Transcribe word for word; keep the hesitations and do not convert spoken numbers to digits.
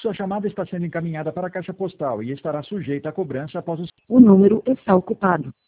Sua chamada está sendo encaminhada para a caixa postal e estará sujeita a cobrança após o... O número está ocupado.